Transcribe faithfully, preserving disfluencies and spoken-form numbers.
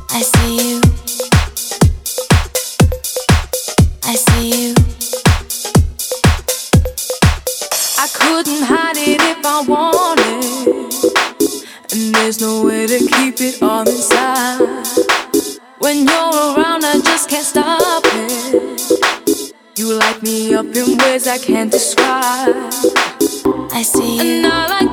I see you. I see you. I couldn't hide it if I wanted, and there's no way to keep it all inside. When you're around, I just can't stop it. You light me up in ways I can't describe. I see you. And all I